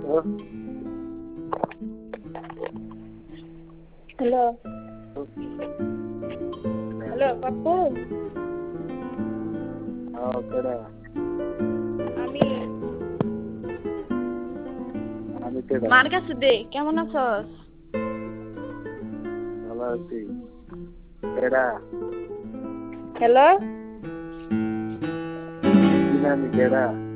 hello hello Pappu আমি মার কাছে দে কেমন আছস ভালো আছি কেডা হ্যালো আমি কেডা